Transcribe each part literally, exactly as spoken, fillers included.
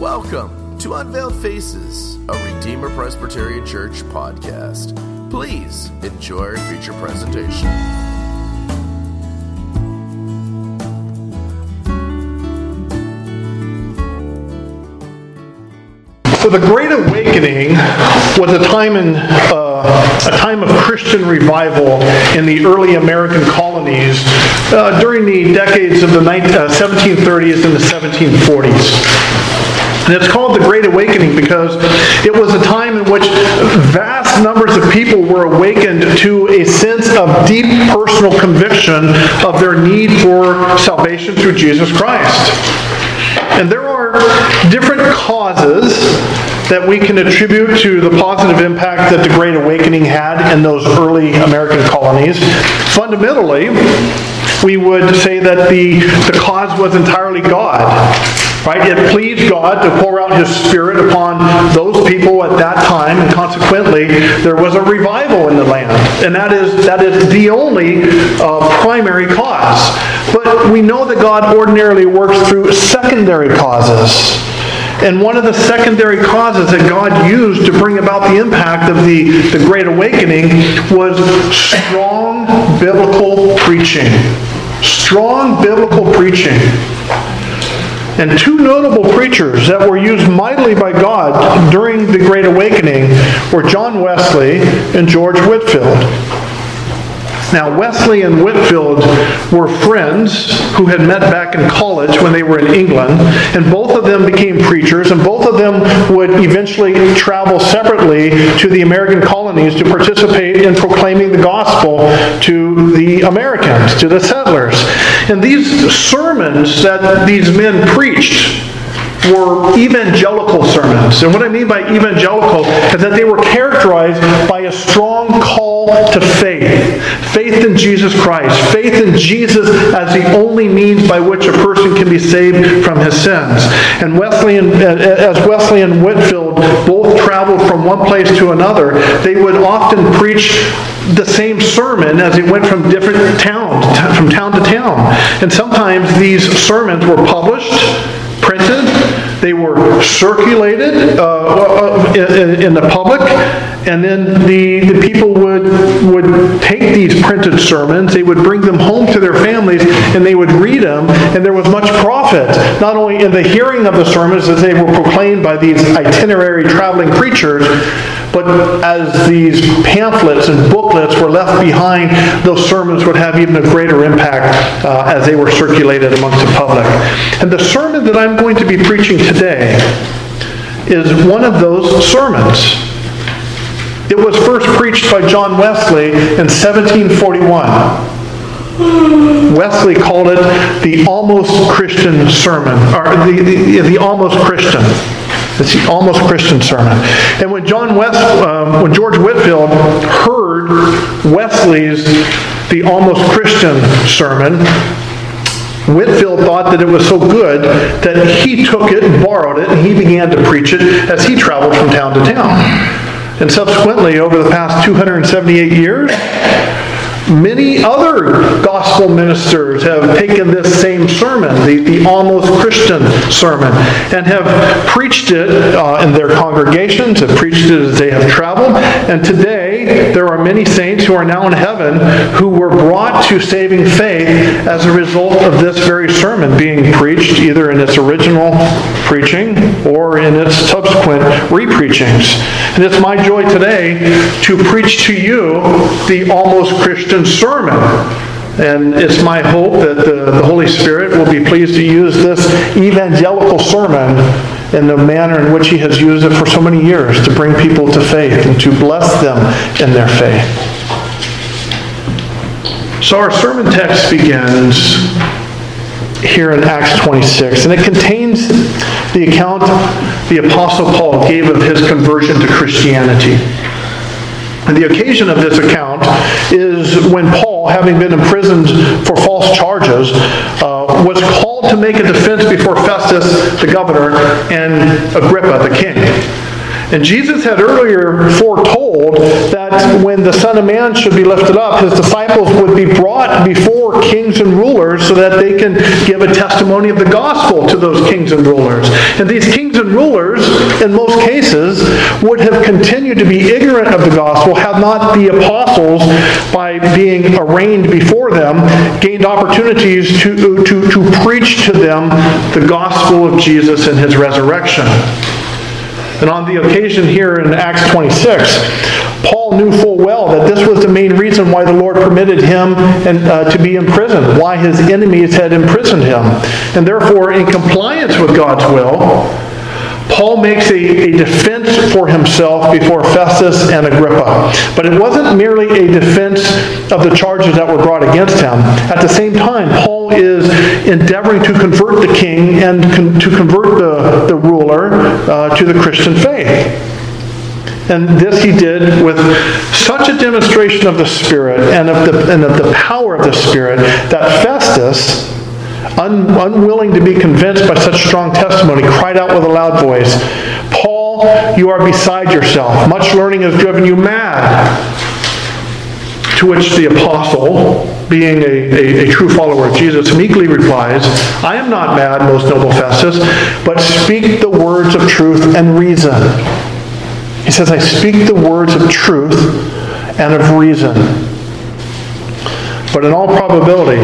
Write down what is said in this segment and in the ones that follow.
Welcome to Unveiled Faces, a Redeemer Presbyterian Church podcast. Please enjoy our feature presentation. So the Great Awakening was a time in uh, a time of Christian revival in the early American colonies uh, during the decades of the seventeen thirties and the seventeen forties. And it's called the Great Awakening because it was a time in which vast numbers of people were awakened to a sense of deep personal conviction of their need for salvation through Jesus Christ. And there are different causes that we can attribute to the positive impact that the Great Awakening had in those early American colonies. Fundamentally, we would say that the, the cause was entirely God. Right? It pleased God to pour out His Spirit upon those people at that time, and consequently, there was a revival in the land. And that is that is the only uh, primary cause. But we know that God ordinarily works through secondary causes. And one of the secondary causes that God used to bring about the impact of the, the Great Awakening was strong biblical preaching. Strong biblical preaching. And two notable preachers that were used mightily by God during the Great Awakening were John Wesley and George Whitefield. Now, Wesley and Whitefield were friends who had met back in college when they were in England, and both of them became preachers, and both of them would eventually travel separately to the American colonies to participate in proclaiming the gospel to the Americans, to the settlers. And these sermons that these men preached were evangelical sermons. And what I mean by evangelical is that they were characterized by a strong call to faith. Faith in Jesus Christ. Faith in Jesus as the only means by which a person can be saved from his sins. And Wesley and, as Wesley and Whitefield both traveled from one place to another, they would often preach the same sermon as it went from different towns, from town to town. And sometimes these sermons were published, printed, they were circulated uh, in, in the public, and then the, the people would would take these printed sermons, they would bring them home to their families, and they would read them, and there was much profit, not only in the hearing of the sermons as they were proclaimed by these itinerary traveling preachers, but as these pamphlets and booklets were left behind, those sermons would have even a greater impact uh, as they were circulated amongst the public. And the sermon that I'm going to be preaching today is one of those sermons. It was first preached by John Wesley in seventeen forty-one. Wesley called it the Almost Christian Sermon, or the, the, the Almost Christian. It's the Almost Christian Sermon. And when John West, um, when George Whitefield heard Wesley's The Almost Christian Sermon, Whitefield thought that it was so good that he took it and borrowed it, and he began to preach it as he traveled from town to town. And subsequently, over the past two hundred seventy-eight years, many other gospel ministers have taken this same sermon, the, the Almost Christian Sermon, and have preached it uh, in their congregations, have preached it as they have traveled. And today, there are many saints who are now in heaven who were brought to saving faith as a result of this very sermon being preached, either in its original preaching or in its subsequent re-preachings. And it's my joy today to preach to you the Almost Christian Sermon. And it's my hope that the, the Holy Spirit will be pleased to use this evangelical sermon in the manner in which He has used it for so many years to bring people to faith and to bless them in their faith. So our sermon text begins here in Acts twenty-six, and it contains the account the Apostle Paul gave of his conversion to Christianity. And the occasion of this account is when Paul, having been imprisoned for false charges, uh, was called to make a defense before Festus, the governor, and Agrippa, the king. And Jesus had earlier foretold that when the Son of Man should be lifted up, his disciples would be brought before kings and rulers so that they can give a testimony of the gospel to those kings and rulers. And these kings and rulers, in most cases, would have continued to be ignorant of the gospel had not the apostles, by being arraigned before them, gained opportunities to, to, to preach to them the gospel of Jesus and his resurrection. And on the occasion here in Acts twenty-six, Paul knew full well that this was the main reason why the Lord permitted him and, uh, to be in prison, why his enemies had imprisoned him. And therefore, in compliance with God's will, Paul makes a, a defense for himself before Festus and Agrippa. But it wasn't merely a defense of the charges that were brought against him. At the same time, Paul is endeavoring to convert the king and con- to convert the, the ruler uh, to the Christian faith. And this he did with such a demonstration of the Spirit and of the, and of the power of the Spirit that Festus, Un, unwilling to be convinced by such strong testimony, cried out with a loud voice, "Paul, you are beside yourself. Much learning has driven you mad." To which the apostle, being a, a, a true follower of Jesus, meekly replies, "I am not mad, most noble Festus, but speak the words of truth and reason." He says, "I speak the words of truth and of reason." But in all probability,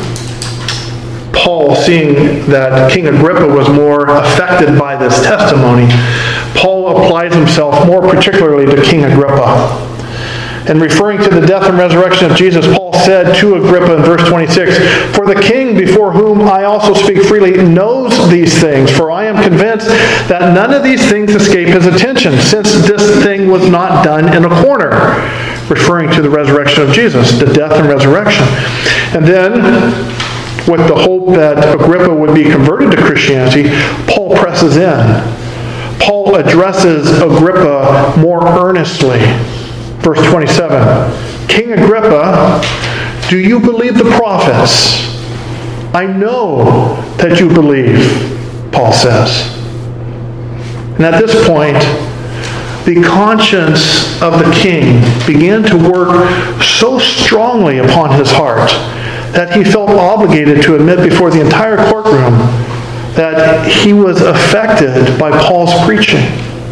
Paul, seeing that King Agrippa was more affected by this testimony, Paul applies himself more particularly to King Agrippa. And referring to the death and resurrection of Jesus, Paul said to Agrippa in verse twenty-six, "For the king before whom I also speak freely knows these things, for I am convinced that none of these things escape his attention, since this thing was not done in a corner." Referring to the resurrection of Jesus, the death and resurrection. And then, with the hope that Agrippa would be converted to Christianity, Paul presses in. Paul addresses Agrippa more earnestly. Verse twenty-seven, "King Agrippa, do you believe the prophets?" "I know that you believe," Paul says. And at this point, the conscience of the king began to work so strongly upon his heart that he felt obligated to admit before the entire courtroom that he was affected by Paul's preaching.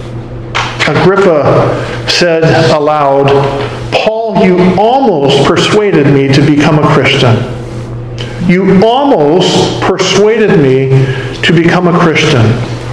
Agrippa said aloud, "Paul, you almost persuaded me to become a Christian. You almost persuaded me to become a Christian."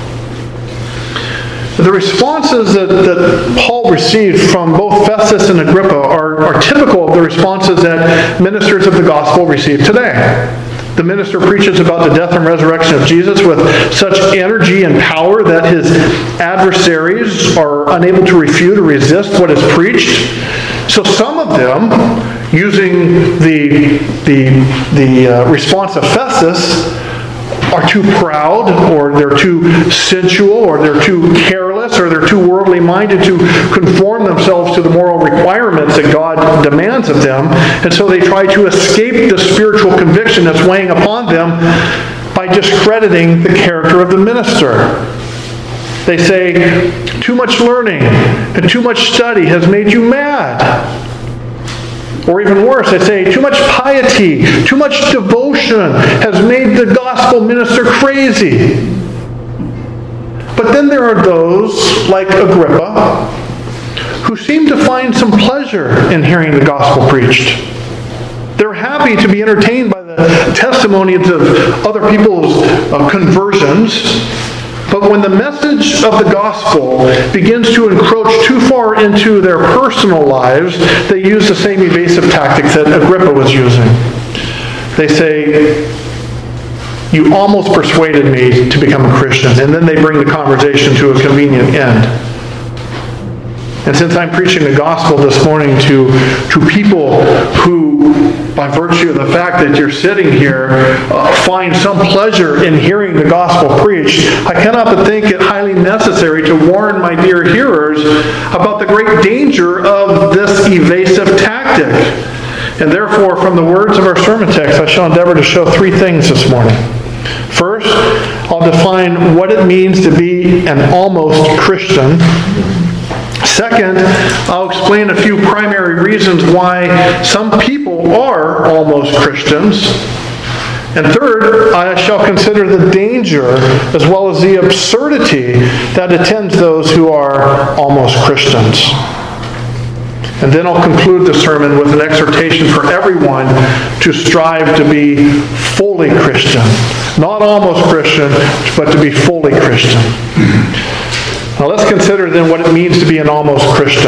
The responses that, that Paul received from both Festus and Agrippa are, are typical of the responses that ministers of the gospel receive today. The minister preaches about the death and resurrection of Jesus with such energy and power that his adversaries are unable to refute or resist what is preached. So some of them, using the, the, the uh, response of Festus, are too proud, or they're too sensual, or they're too careless, or they're too worldly minded to conform themselves to the moral requirements that God demands of them. And so they try to escape the spiritual conviction that's weighing upon them by discrediting the character of the minister. They say, "Too much learning and too much study has made you mad." Or even worse, they say, "Too much piety, too much devotion has made the gospel minister crazy." But then there are those, like Agrippa, who seem to find some pleasure in hearing the gospel preached. They're happy to be entertained by the testimonies of other people's uh, conversions. But when the message of the gospel begins to encroach too far into their personal lives, they use the same evasive tactics that Agrippa was using. They say, "You almost persuaded me to become a Christian." And then they bring the conversation to a convenient end. And since I'm preaching the gospel this morning to, to people who, by virtue of the fact that you're sitting here, uh, find some pleasure in hearing the gospel preached, I cannot but think it highly necessary to warn my dear hearers about the great danger of this evasive tactic. And therefore, from the words of our sermon text, I shall endeavor to show three things this morning. First, I'll define what it means to be an almost Christian. Second, I'll explain a few primary reasons why some people are almost Christians. And third, I shall consider the danger as well as the absurdity that attends those who are almost Christians. And then I'll conclude the sermon with an exhortation for everyone to strive to be fully Christian. Not almost Christian, but to be fully Christian. Now let's consider then what it means to be an almost Christian.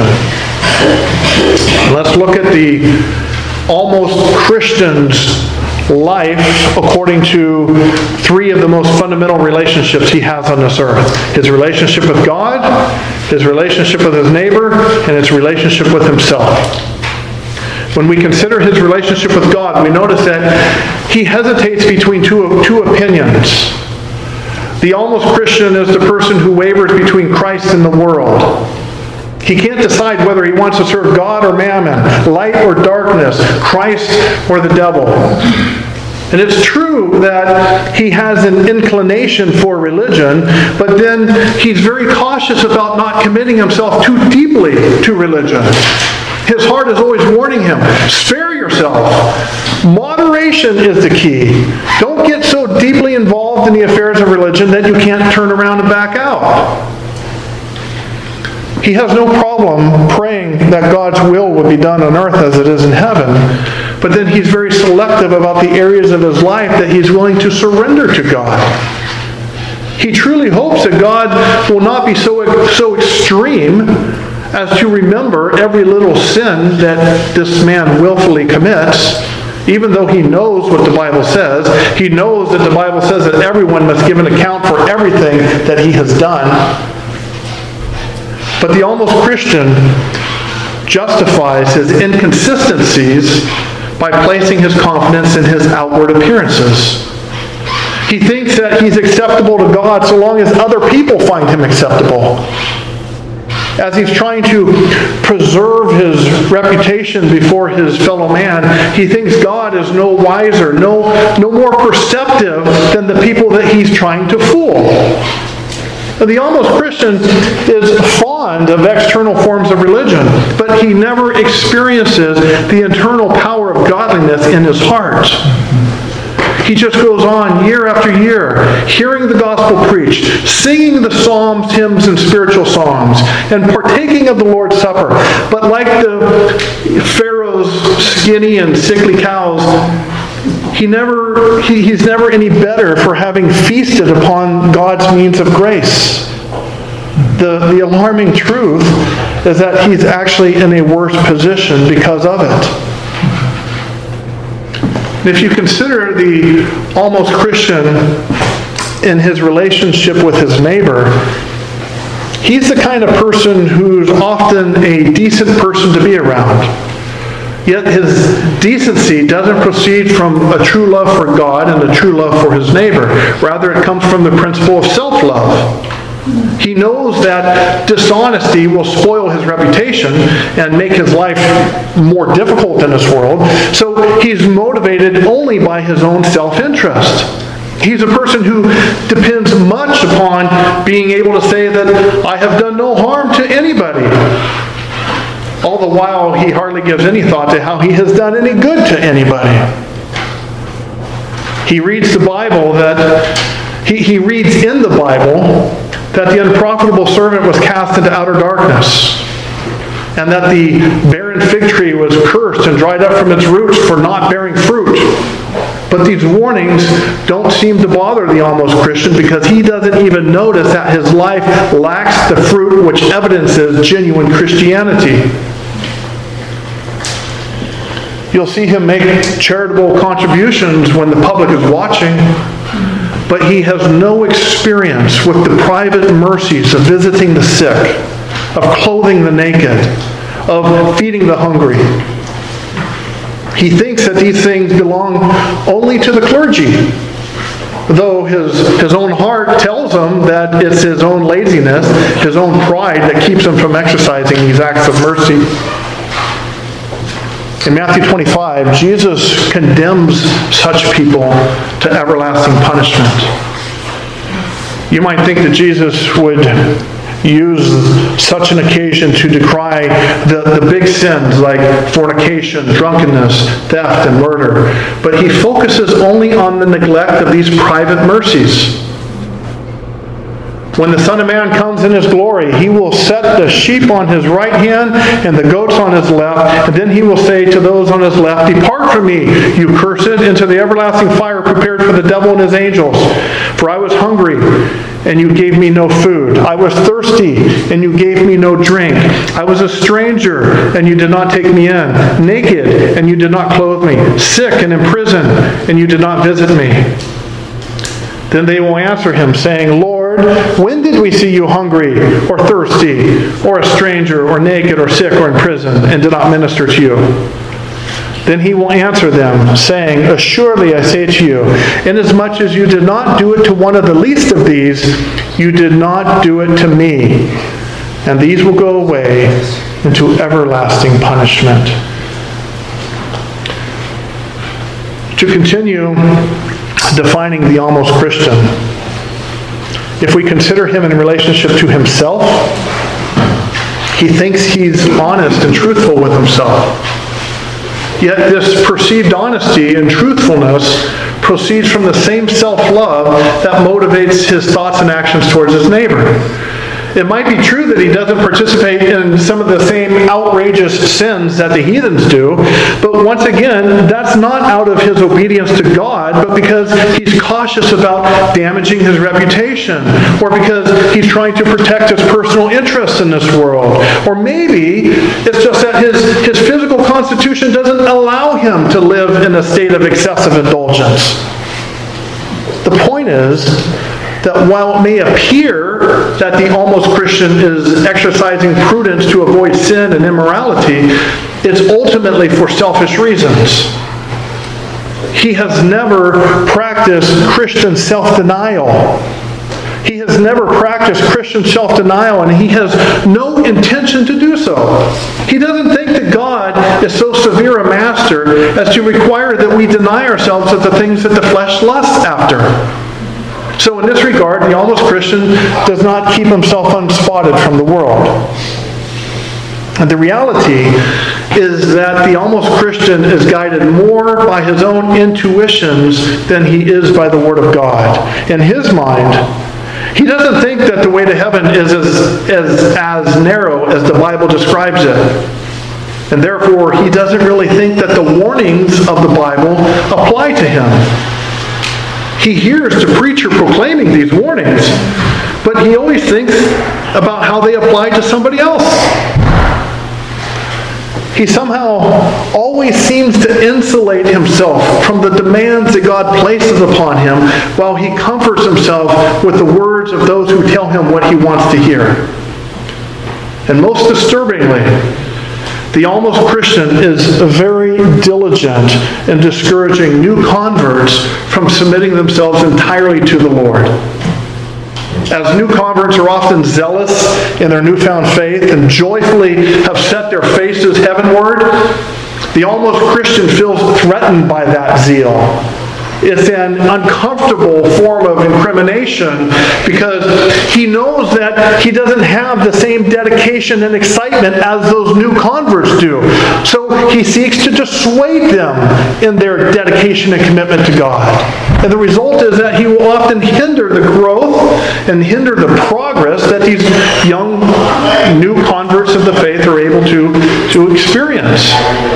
Let's look at the almost Christian's life according to three of the most fundamental relationships he has on this earth. His relationship with God, his relationship with his neighbor, and his relationship with himself. When we consider his relationship with God, we notice that he hesitates between two, two opinions. The almost Christian is the person who wavers between Christ and the world. He can't decide whether he wants to serve God or mammon, light or darkness, Christ or the devil. And it's true that he has an inclination for religion, but then he's very cautious about not committing himself too deeply to religion. His heart is always warning him, spare yourself. Moderation is the key. Don't get so deeply involved in the affairs of religion that you can't turn around and back out. He has no problem praying that God's will would be done on earth as it is in heaven. But then he's very selective about the areas of his life that he's willing to surrender to God. He truly hopes that God will not be so, so extreme as to remember every little sin that this man willfully commits, even though he knows what the Bible says. He knows that the Bible says that everyone must give an account for everything that he has done. But the almost Christian justifies his inconsistencies by placing his confidence in his outward appearances. He thinks that he's acceptable to God so long as other people find him acceptable. As he's trying to preserve his reputation before his fellow man, he thinks God is no wiser, no, no more perceptive than the people that he's trying to fool. The almost Christian is fond of external forms of religion, but he never experiences the internal power of godliness in his heart. He just goes on year after year, hearing the gospel preached, singing the psalms, hymns, and spiritual songs, and partaking of the Lord's Supper. But like the Pharaoh's skinny and sickly cows, He never, he, he's never any better for having feasted upon God's means of grace. The, the alarming truth is that he's actually in a worse position because of it. If you consider the almost Christian in his relationship with his neighbor, he's the kind of person who's often a decent person to be around. Yet his decency doesn't proceed from a true love for God and a true love for his neighbor. Rather, it comes from the principle of self-love. He knows that dishonesty will spoil his reputation and make his life more difficult in this world. So he's motivated only by his own self-interest. He's a person who depends much upon being able to say that I have done no harm to anybody. All the while, he hardly gives any thought to how he has done any good to anybody. He reads the Bible that he, he reads in the Bible that the unprofitable servant was cast into outer darkness, and that the barren fig tree was cursed and dried up from its roots for not bearing fruit. But these warnings don't seem to bother the almost Christian because he doesn't even notice that his life lacks the fruit which evidences genuine Christianity. You'll see him make charitable contributions when the public is watching, but he has no experience with the private mercies of visiting the sick, of clothing the naked, of feeding the hungry. He thinks that these things belong only to the clergy, though his, his own heart tells him that it's his own laziness, his own pride that keeps him from exercising these acts of mercy. In Matthew twenty-five, Jesus condemns such people to everlasting punishment. You might think that Jesus would use such an occasion to decry the, the big sins like fornication, drunkenness, theft, and murder. But he focuses only on the neglect of these private mercies. When the Son of Man comes in His glory, He will set the sheep on His right hand and the goats on His left. And then He will say to those on His left, "Depart from me, you cursed, into the everlasting fire prepared for the devil and his angels. For I was hungry, and you gave me no food. I was thirsty, and you gave me no drink. I was a stranger, and you did not take me in. Naked, and you did not clothe me. Sick and in prison, and you did not visit me." Then they will answer Him, saying, "Lord, when did we see you hungry, or thirsty, or a stranger, or naked, or sick, or in prison, and did not minister to you?" Then He will answer them, saying, "Assuredly I say to you, inasmuch as you did not do it to one of the least of these, you did not do it to me. And these will go away into everlasting punishment." To continue defining the almost Christian, if we consider him in relationship to himself, he thinks he's honest and truthful with himself. Yet this perceived honesty and truthfulness proceeds from the same self-love that motivates his thoughts and actions towards his neighbor. It might be true that he doesn't participate in some of the same outrageous sins that the heathens do, but once again, that's not out of his obedience to God, but because he's cautious about damaging his reputation, or because he's trying to protect his personal interests in this world. Or maybe it's just that his, his physical constitution doesn't allow him to live in a state of excessive indulgence. The point is that while it may appear that the almost Christian is exercising prudence to avoid sin and immorality, it's ultimately for selfish reasons. He has never practiced Christian self-denial. He has never practiced Christian self-denial, and he has no intention to do so. He doesn't think that God is so severe a master as to require that we deny ourselves of the things that the flesh lusts after. So in this regard, the almost Christian does not keep himself unspotted from the world. And the reality is that the almost Christian is guided more by his own intuitions than he is by the Word of God. In his mind, he doesn't think that the way to heaven is as, as, as narrow as the Bible describes it. And therefore, he doesn't really think that the warnings of the Bible apply to him. He hears the preacher proclaiming these warnings, but he always thinks about how they apply to somebody else. He somehow always seems to insulate himself from the demands that God places upon him, while he comforts himself with the words of those who tell him what he wants to hear. And most disturbingly, the almost Christian is very diligent in discouraging new converts from submitting themselves entirely to the Lord. As new converts are often zealous in their newfound faith and joyfully have set their faces heavenward, the almost Christian feels threatened by that zeal. It's an uncomfortable form of incrimination because he knows that he doesn't have the same dedication and excitement as those new converts do. So he seeks to dissuade them in their dedication and commitment to God. And the result is that he will often hinder the growth and hinder the progress that these young new converts of the faith are able to, to experience.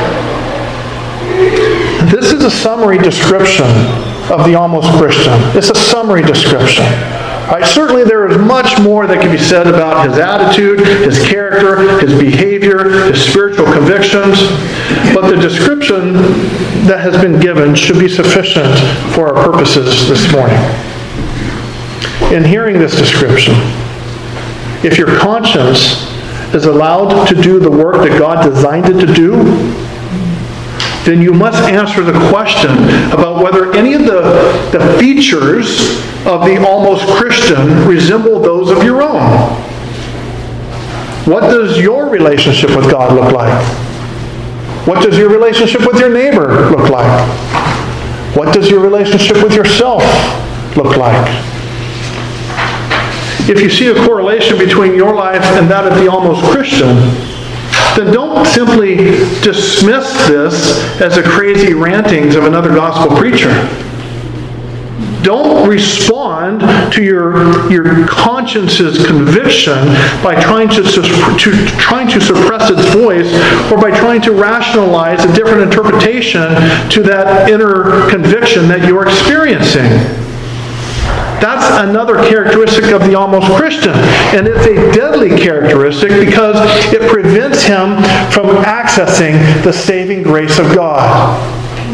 This is a summary description of the almost Christian. It's a summary description. Right? Certainly there is much more that can be said about his attitude, his character, his behavior, his spiritual convictions, but the description that has been given should be sufficient for our purposes this morning. In hearing this description, if your conscience is allowed to do the work that God designed it to do, then you must answer the question about whether any of the, the features of the almost Christian resemble those of your own. What does your relationship with God look like? What does your relationship with your neighbor look like? What does your relationship with yourself look like? If you see a correlation between your life and that of the almost Christian, then don't simply dismiss this as the crazy rantings of another gospel preacher. Don't respond to your, your conscience's conviction by trying to, to, trying to suppress its voice or by trying to rationalize a different interpretation to that inner conviction that you're experiencing. That's another characteristic of the almost Christian. And it's a deadly characteristic because it prevents him from accessing the saving grace of God.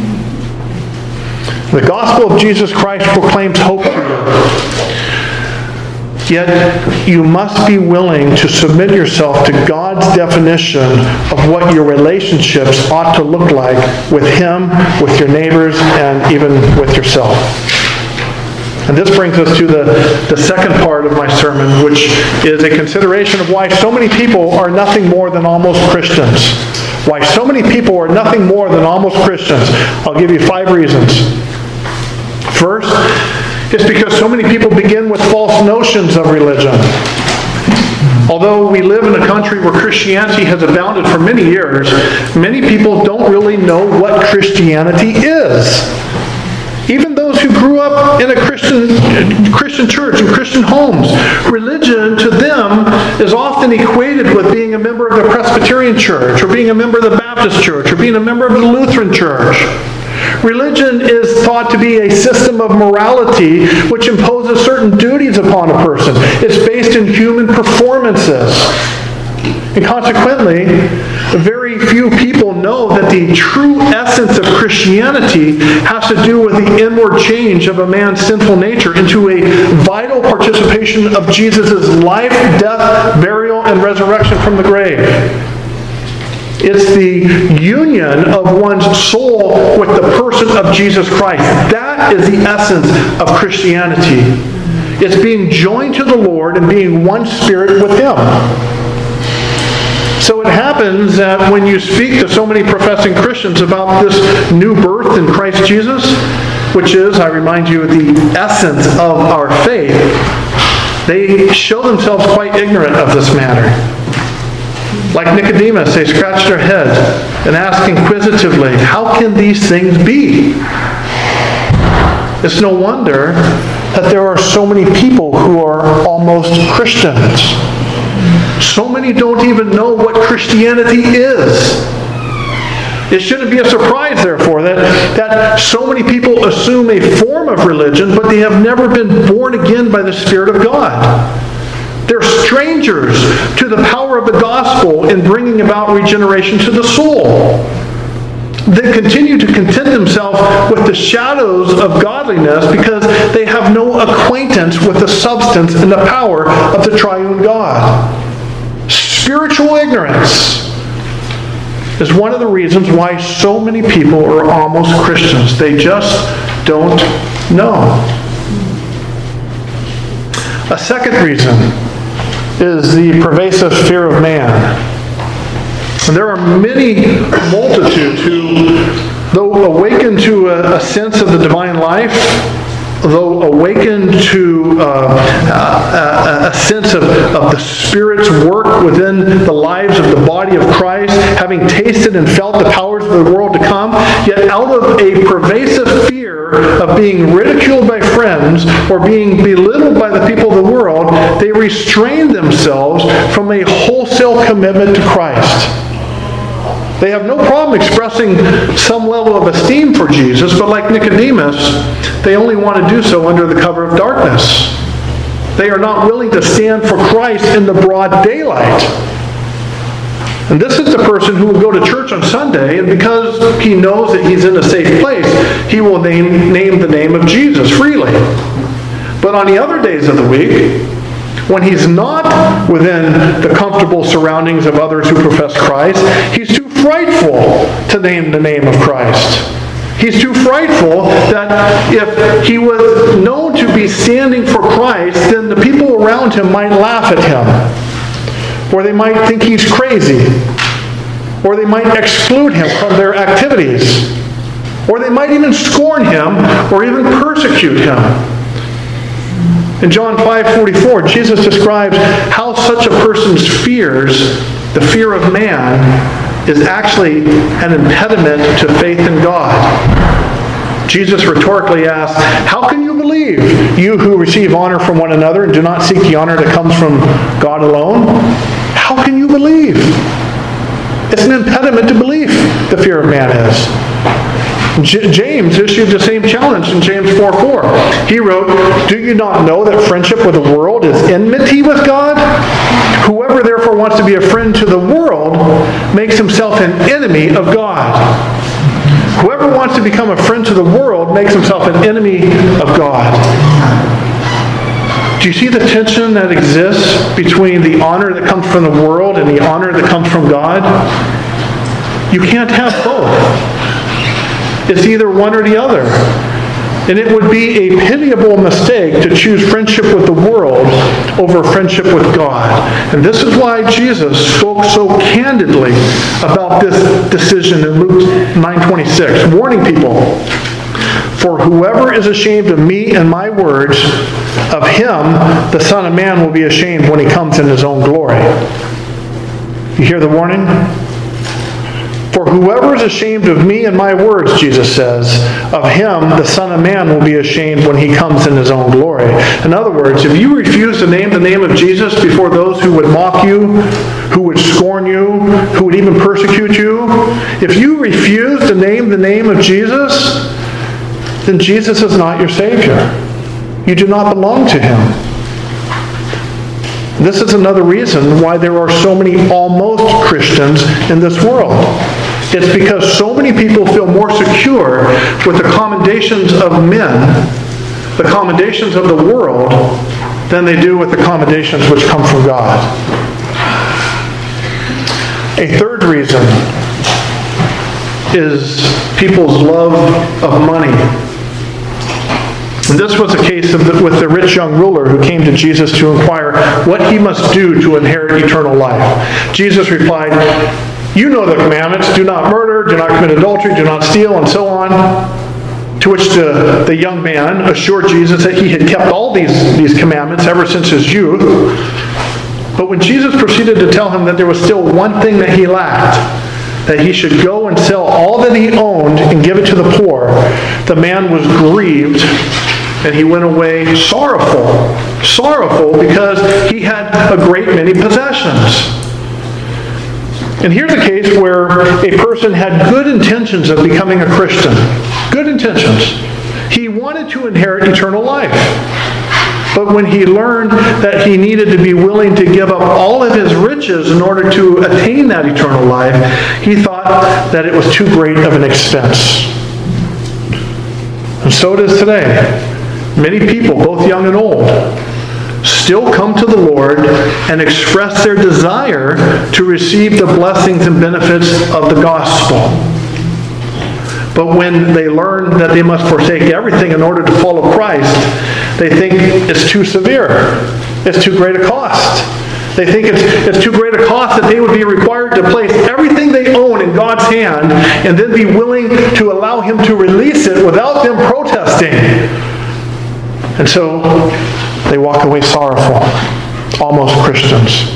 The gospel of Jesus Christ proclaims hope to you. Yet you must be willing to submit yourself to God's definition of what your relationships ought to look like with Him, with your neighbors, and even with yourself. And this brings us to the, the second part of my sermon, which is a consideration of why so many people are nothing more than almost Christians. Why so many people are nothing more than almost Christians. I'll give you five reasons. First, it's because so many people begin with false notions of religion. Although we live in a country where Christianity has abounded for many years, many people don't really know what Christianity is. Even those who grew up in a Christian Christian church and Christian homes, religion to them is often equated with being a member of the Presbyterian church, or being a member of the Baptist church, or being a member of the Lutheran church. Religion is thought to be a system of morality which imposes certain duties upon a person. It's based in human performances. And consequently, very few people know that the true essence of Christianity has to do with the inward change of a man's sinful nature into a vital participation of Jesus' life, death, burial, and resurrection from the grave. It's the union of one's soul with the person of Jesus Christ. That is the essence of Christianity. It's being joined to the Lord and being one spirit with Him. So it happens that when you speak to so many professing Christians about this new birth in Christ Jesus, which is, I remind you, the essence of our faith, they show themselves quite ignorant of this matter. Like Nicodemus, they scratch their head and ask inquisitively, how can these things be? It's no wonder that there are so many people who are almost Christians. So many don't even know what Christianity is. It shouldn't be a surprise, therefore, that, that so many people assume a form of religion, but they have never been born again by the Spirit of God. They're strangers to the power of the gospel in bringing about regeneration to the soul. They continue to content themselves with the shadows of godliness because they have no acquaintance with the substance and the power of the triune God. Spiritual ignorance is one of the reasons why so many people are almost Christians. They just don't know. A second reason is the pervasive fear of man. And there are many multitudes who, though awakened to a, a sense of the divine life, though awakened to uh, a, a sense of, of the Spirit's work within the lives of the body of Christ, having tasted and felt the powers of the world to come, yet out of a pervasive fear of being ridiculed by friends or being belittled by the people of the world, they restrain themselves from a wholesale commitment to Christ. They have no problem expressing some level of esteem for Jesus, but like Nicodemus, they only want to do so under the cover of darkness. They are not willing to stand for Christ in the broad daylight. And this is the person who will go to church on Sunday, and because he knows that he's in a safe place, he will name, name the name of Jesus freely. But on the other days of the week, when he's not within the comfortable surroundings of others who profess Christ, he's too frightful to name the name of Christ. He's too frightful that if he was known to be standing for Christ, then the people around him might laugh at him. Or they might think he's crazy. or they might exclude him from their activities, or they might even scorn him or even persecute him. In John five forty-four, Jesus describes how such a person's fears, the fear of man, is actually an impediment to faith in God. Jesus rhetorically asks, "How can you believe, you who receive honor from one another and do not seek the honor that comes from God alone? How can you believe?" It's an impediment to belief, the fear of man is. J- James issued the same challenge in James four four. He wrote, "Do you not know that friendship with the world is enmity with God? Whoever therefore wants to be a friend to the world makes himself an enemy of God." Whoever wants to become a friend to the world makes himself an enemy of God. Do you see the tension that exists between the honor that comes from the world and the honor that comes from God? You can't have both. It's either one or the other. And it would be a pitiable mistake to choose friendship with the world over friendship with God. And this is why Jesus spoke so candidly about this decision in Luke nine twenty-six, warning people, "For whoever is ashamed of me and my words, of him the Son of Man will be ashamed when he comes in his own glory." You hear the warning? "For whoever is ashamed of me and my words," Jesus says, "of him the Son of Man will be ashamed when he comes in his own glory." In other words, if you refuse to name the name of Jesus before those who would mock you, who would scorn you, who would even persecute you, if you refuse to name the name of Jesus, then Jesus is not your Savior. You do not belong to him. This is another reason why there are so many almost Christians in this world. It's because so many people feel more secure with the commendations of men, the commendations of the world, than they do with the commendations which come from God. A third reason is people's love of money. And this was the case of the, with the rich young ruler who came to Jesus to inquire what he must do to inherit eternal life. Jesus replied, "You know the commandments, do not murder, do not commit adultery, do not steal," and so on. To which the, the young man assured Jesus that he had kept all these, these commandments ever since his youth. But when Jesus proceeded to tell him that there was still one thing that he lacked, that he should go and sell all that he owned and give it to the poor, the man was grieved, and he went away sorrowful. Sorrowful because he had a great many possessions. And here's a case where a person had good intentions of becoming a Christian. Good intentions. He wanted to inherit eternal life. But when he learned that he needed to be willing to give up all of his riches in order to attain that eternal life, he thought that it was too great of an expense. And so it is today. Many people, both young and old, still come to the Lord and express their desire to receive the blessings and benefits of the gospel. But when they learn that they must forsake everything in order to follow Christ, they think it's too severe. It's too great a cost. They think it's, it's too great a cost that they would be required to place everything they own in God's hand and then be willing to allow Him to release it without them protesting. And so they walk away sorrowful, almost Christians.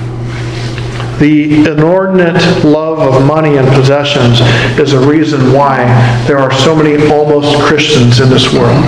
The inordinate love of money and possessions is a reason why there are so many almost Christians in this world.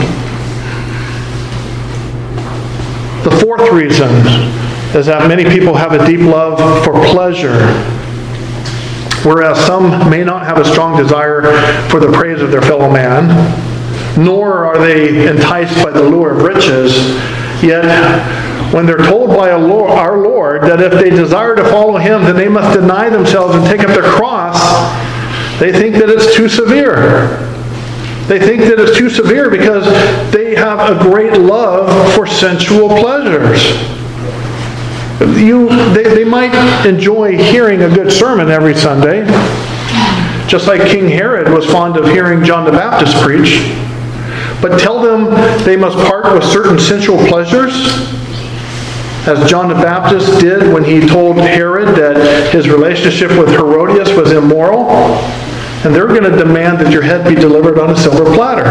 The fourth reason is that many people have a deep love for pleasure, whereas some may not have a strong desire for the praise of their fellow man, nor are they enticed by the lure of riches, yet when they're told by our Lord that if they desire to follow Him, then they must deny themselves and take up their cross, they think that it's too severe. They think that it's too severe because they have a great love for sensual pleasures. You, they, they might enjoy hearing a good sermon every Sunday, just like King Herod was fond of hearing John the Baptist preach. But tell them they must part with certain sensual pleasures, as John the Baptist did when he told Herod that his relationship with Herodias was immoral, and they're going to demand that your head be delivered on a silver platter.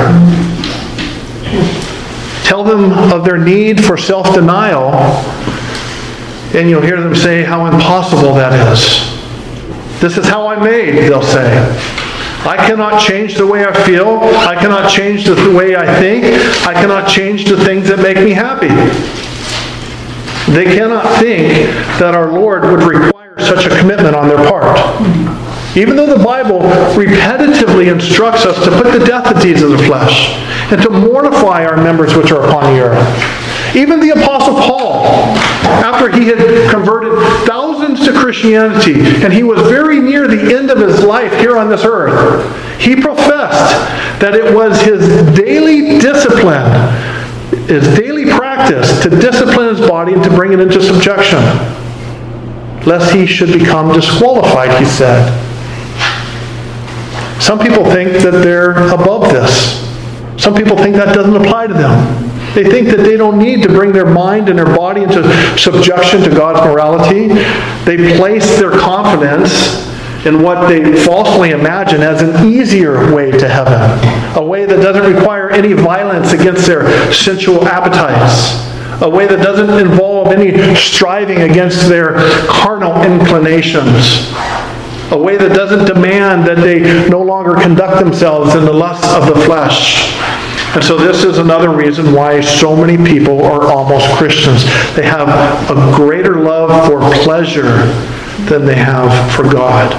Tell them of their need for self-denial, and you'll hear them say how impossible that is. This is how I'm made, they'll say. I cannot change the way I feel. I cannot change the way I think. I cannot change the things that make me happy. They cannot think that our Lord would require such a commitment on their part. Even though the Bible repetitively instructs us to put to death the deeds of the flesh and to mortify our members which are upon the earth. Even the Apostle Paul, after he had converted thousands to Christianity and he was very near the end of his life here on this earth, he professed that it was his daily discipline, his daily practice to discipline his body and to bring it into subjection, lest he should become disqualified, he said. Some people think that they're above this. Some people think that doesn't apply to them. They think that they don't need to bring their mind and their body into subjection to God's morality. They place their confidence in what they falsely imagine as an easier way to heaven, a way that doesn't require any violence against their sensual appetites, a way that doesn't involve any striving against their carnal inclinations, a way that doesn't demand that they no longer conduct themselves in the lusts of the flesh. And so this is another reason why so many people are almost Christians. They have a greater love for pleasure than they have for God.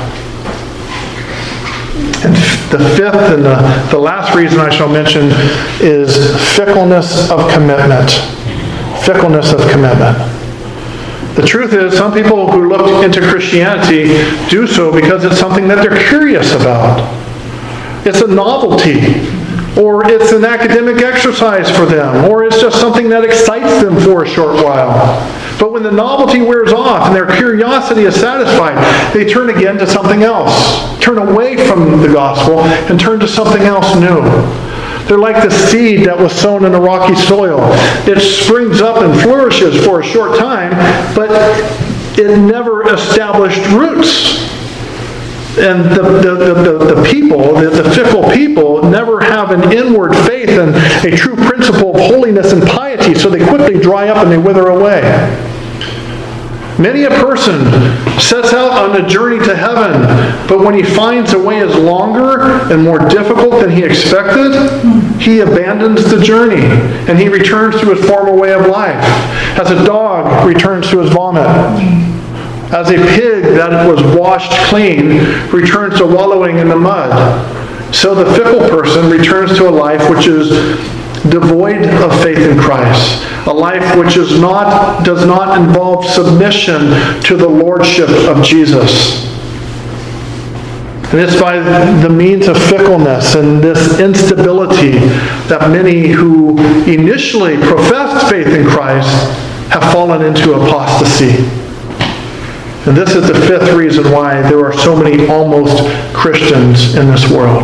And the fifth and the, the last reason I shall mention is fickleness of commitment. Fickleness of commitment. The truth is, some people who look into Christianity do so because it's something that they're curious about. It's a novelty. Or it's an academic exercise for them. Or it's just something that excites them for a short while. But when the novelty wears off and their curiosity is satisfied, they turn again to something else. Turn away from the gospel and turn to something else new. They're like the seed that was sown in a rocky soil. It springs up and flourishes for a short time, but it never established roots. And the, the, the, the people, the, the fickle people, never have an inward faith and a true principle of holiness and piety, so they quickly dry up and they wither away. Many a person sets out on a journey to heaven, but when he finds the way is longer and more difficult than he expected, he abandons the journey and he returns to his former way of life, as a dog returns to his vomit. As a pig that was washed clean returns to wallowing in the mud, so the fickle person returns to a life which is devoid of faith in Christ, a life which is not does not involve submission to the lordship of Jesus. And it's by the means of fickleness and this instability that many who initially professed faith in Christ have fallen into apostasy. And this is the fifth reason why there are so many almost Christians in this world.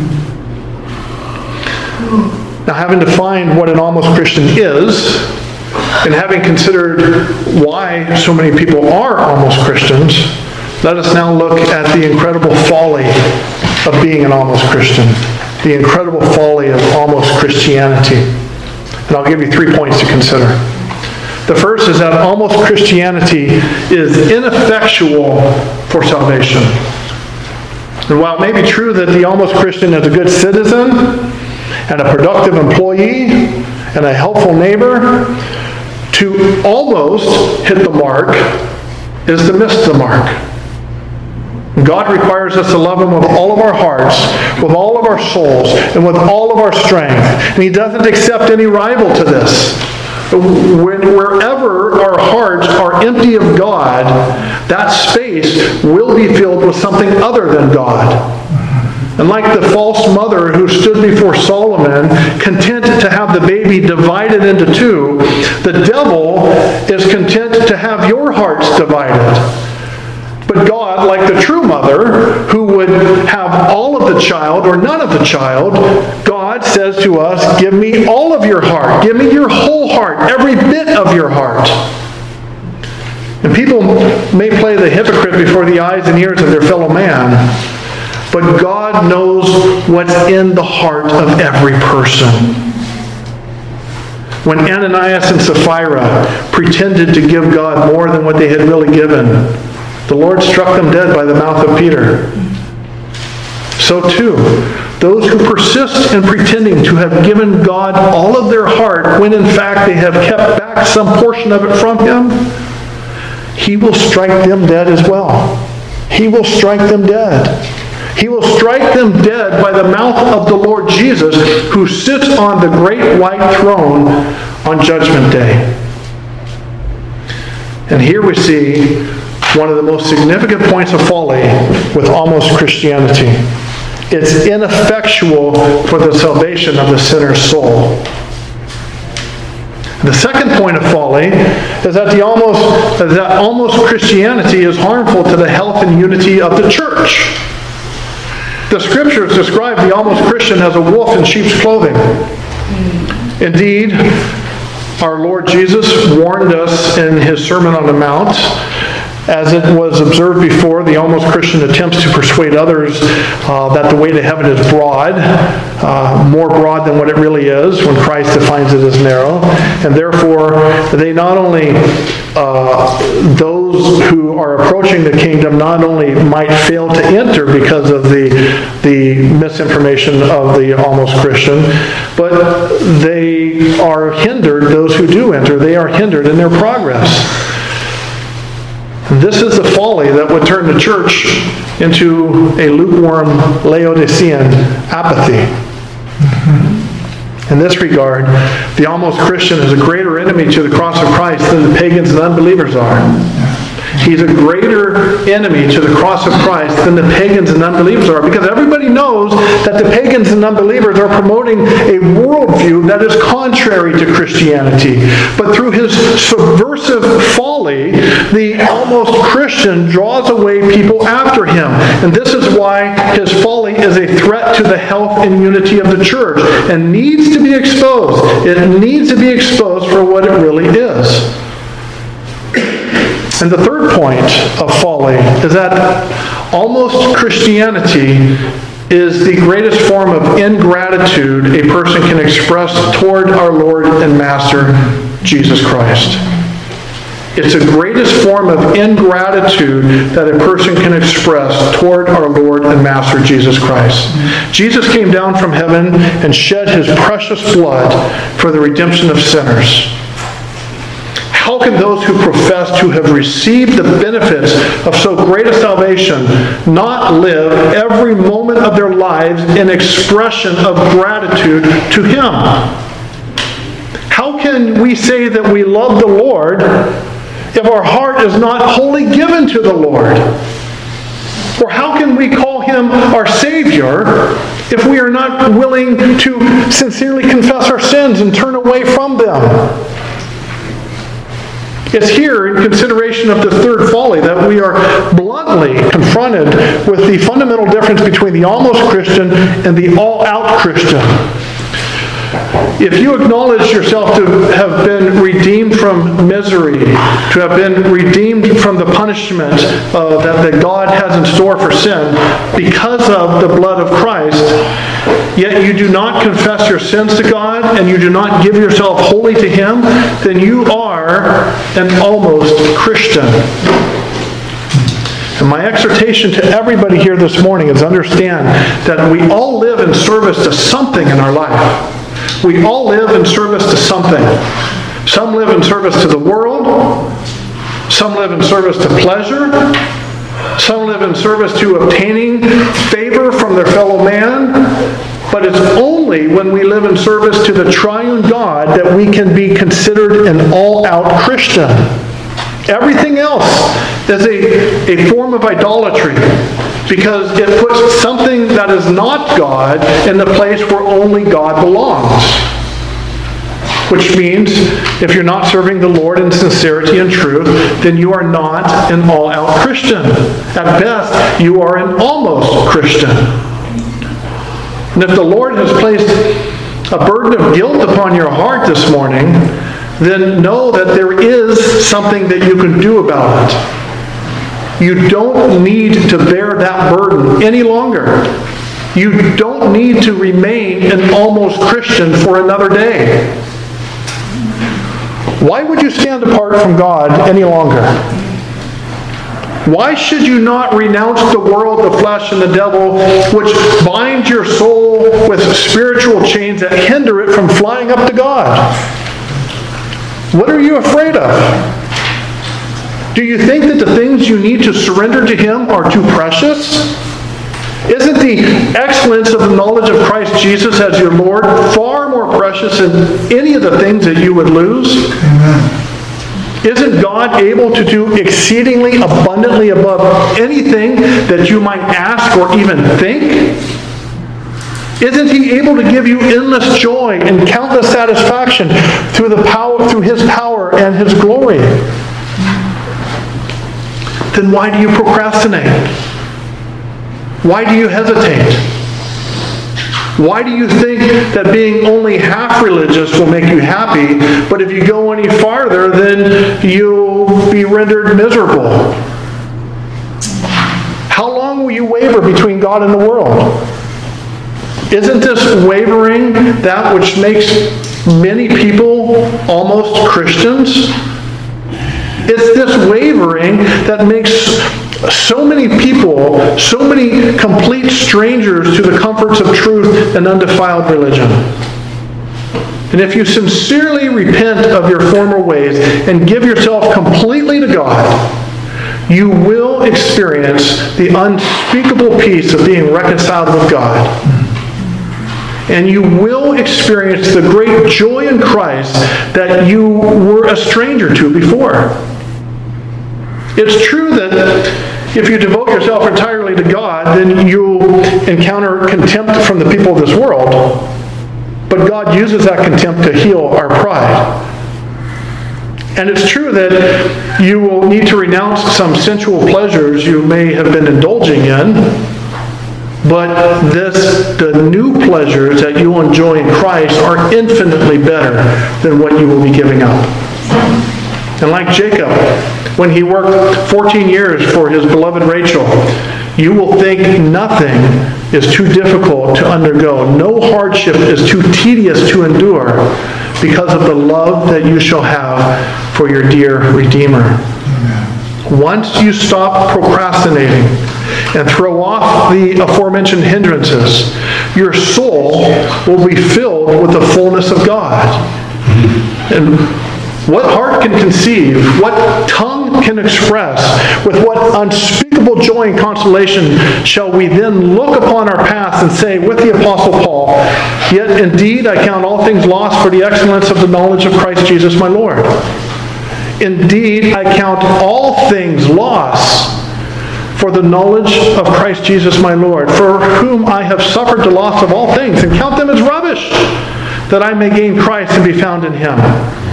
Now, having defined what an almost Christian is, and having considered why so many people are almost Christians, let us now look at the incredible folly of being an almost Christian, the incredible folly of almost Christianity. And I'll give you three points to consider. The first is that almost Christianity is ineffectual for salvation. And while it may be true that the almost Christian is a good citizen and a productive employee and a helpful neighbor, to almost hit the mark is to miss the mark. God requires us to love Him with all of our hearts, with all of our souls, and with all of our strength. And He doesn't accept any rival to this. When, wherever our hearts are empty of God, that space will be filled with something other than God. And like the false mother who stood before Solomon, content to have the baby divided into two, the devil is content to have your hearts divided. But God, like the true mother, who would have all of the child or none of the child, God says to us, give me all of your heart. Give me your whole heart, every bit of your heart. And people may play the hypocrite before the eyes and ears of their fellow man, but God knows what's in the heart of every person. When Ananias and Sapphira pretended to give God more than what they had really given, the Lord struck them dead by the mouth of Peter. So too, those who persist in pretending to have given God all of their heart when in fact they have kept back some portion of it from Him, He will strike them dead as well. He will strike them dead. He will strike them dead by the mouth of the Lord Jesus, who sits on the great white throne on Judgment Day. And here we see one of the most significant points of folly with almost Christianity. It's ineffectual for the salvation of the sinner's soul. The second point of folly is that the almost that almost Christianity is harmful to the health and unity of the church. The Scriptures describe the almost Christian as a wolf in sheep's clothing. Indeed, our Lord Jesus warned us in His Sermon on the Mount, as it was observed before, the almost Christian attempts to persuade others uh, that the way to heaven is broad, uh, more broad than what it really is when Christ defines it as narrow. And therefore, they not only, uh, those who are approaching the kingdom not only might fail to enter because of the, the misinformation of the almost Christian, but they are hindered, those who do enter, they are hindered in their progress. This is the folly that would turn the church into a lukewarm Laodicean apathy. In this regard, the almost Christian is a greater enemy to the cross of Christ than the pagans and unbelievers are. He's a greater enemy to the cross of Christ than the pagans and unbelievers are, because everybody knows that the pagans and unbelievers are promoting a worldview that is contrary to Christianity. But through his subversive folly, the almost Christian draws away people after him. And this is why his folly is a threat to the health and unity of the church and needs to be exposed. It needs to be exposed for what it really is. And the third point of folly is that almost Christianity is the greatest form of ingratitude a person can express toward our Lord and Master, Jesus Christ. It's the greatest form of ingratitude that a person can express toward our Lord and Master, Jesus Christ. Jesus came down from heaven and shed His precious blood for the redemption of sinners. How can those who profess to have received the benefits of so great a salvation not live every moment of their lives in expression of gratitude to Him? How can we say that we love the Lord if our heart is not wholly given to the Lord? Or how can we call Him our Savior if we are not willing to sincerely confess our sins and turn away from them? It's here, in consideration of the third folly, that we are bluntly confronted with the fundamental difference between the almost Christian and the all-out Christian. If you acknowledge yourself to have been redeemed from misery, to have been redeemed from the punishment uh, that, that God has in store for sin because of the blood of Christ, yet you do not confess your sins to God and you do not give yourself wholly to Him, then you are an almost Christian. And my exhortation to everybody here this morning is understand that we all live in service to something in our life. We all live in service to something. Some live in service to the world. Some live in service to pleasure. Some live in service to obtaining favor from their fellow man. But it's only when we live in service to the triune God that we can be considered an all-out Christian. Everything else is a, a form of idolatry because it puts something that is not God in the place where only God belongs. Which means if you're not serving the Lord in sincerity and truth, then you are not an all-out Christian. At best, you are an almost Christian. And if the Lord has placed a burden of guilt upon your heart this morning, then know that there is something that you can do about it. You don't need to bear that burden any longer. You don't need to remain an almost Christian for another day. Why would you stand apart from God any longer? Why should you not renounce the world, the flesh, and the devil, which bind your soul with spiritual chains that hinder it from flying up to God? What are you afraid of? Do you think that the things you need to surrender to Him are too precious? Isn't the excellence of the knowledge of Christ Jesus as your Lord far more precious than any of the things that you would lose? Amen. Isn't God able to do exceedingly abundantly above anything that you might ask or even think? Isn't He able to give you endless joy and countless satisfaction through the power, through His power and His glory? Then why do you procrastinate? Why do you hesitate? Why do you think that being only half religious will make you happy, but if you go any farther, then you'll be rendered miserable? How long will you waver between God and the world? Isn't this wavering that which makes many people almost Christians? It's this wavering that makes so many people, so many complete strangers to the comforts of truth and undefiled religion. And if you sincerely repent of your former ways and give yourself completely to God, you will experience the unspeakable peace of being reconciled with God. And you will experience the great joy in Christ that you were a stranger to before. It's true that if you devote yourself entirely to God, then you'll encounter contempt from the people of this world. But God uses that contempt to heal our pride. And it's true that you will need to renounce some sensual pleasures you may have been indulging in. But this, the new pleasures that you will enjoy in Christ are infinitely better than what you will be giving up. And like Jacob, when he worked fourteen years for his beloved Rachel, you will think nothing is too difficult to undergo. No hardship is too tedious to endure because of the love that you shall have for your dear Redeemer. Amen. Once you stop procrastinating and throw off the aforementioned hindrances, your soul will be filled with the fullness of God. And what heart can conceive, what tongue can express, with what unspeakable joy and consolation shall we then look upon our past and say with the Apostle Paul, "Yet indeed I count all things lost for the excellence of the knowledge of Christ Jesus my Lord. Indeed I count all things lost for the knowledge of Christ Jesus my Lord, for whom I have suffered the loss of all things, and count them as rubbish, that I may gain Christ and be found in Him."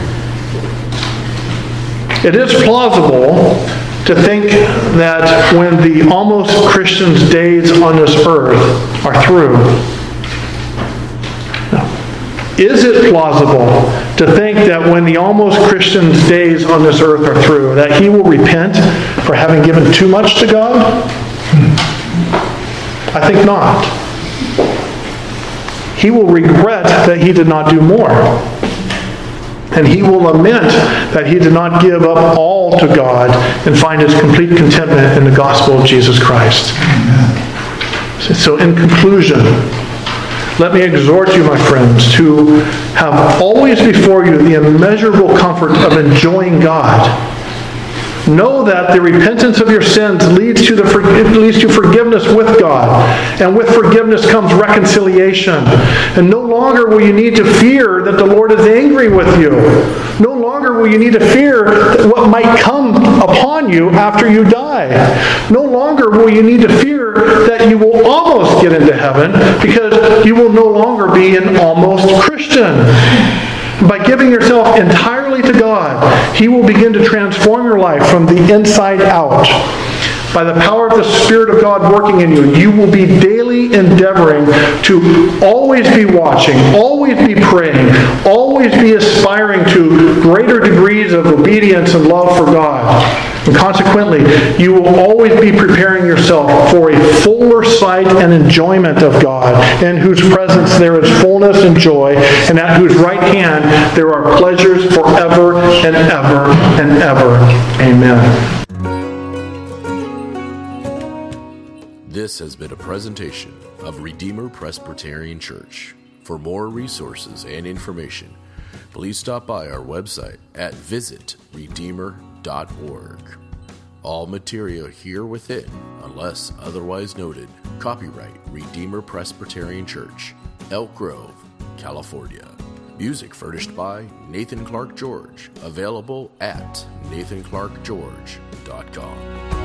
It is plausible to think that when the almost Christian's days on this earth are through, is it plausible to think that when the almost Christian's days on this earth are through, that he will repent for having given too much to God? I think not. He will regret that he did not do more. And he will lament that he did not give up all to God and find his complete contentment in the gospel of Jesus Christ. Amen. So in conclusion, let me exhort you, my friends, to have always before you the immeasurable comfort of enjoying God. Know that the repentance of your sins leads to the leads to forgiveness with God. And with forgiveness comes reconciliation. And no longer will you need to fear that the Lord is angry with you. No longer will you need to fear what might come upon you after you die. No longer will you need to fear that you will almost get into heaven, because you will no longer be an almost Christian. By giving yourself entirely to God, He will begin to transform your life from the inside out. by the power of the Spirit of God working in you, you will be daily endeavoring to always be watching, always be praying, always be aspiring to greater degrees of obedience and love for God. And consequently, you will always be preparing yourself for a fuller sight and enjoyment of God, in whose presence there is fullness and joy, and at whose right hand there are pleasures forever and ever and ever. Amen. This has been a presentation of Redeemer Presbyterian Church. For more resources and information, please stop by our website at visit redeemer dot org. All material here within, unless otherwise noted, copyright Redeemer Presbyterian Church, Elk Grove, California. Music furnished by Nathan Clark George, available at nathan clark george dot com.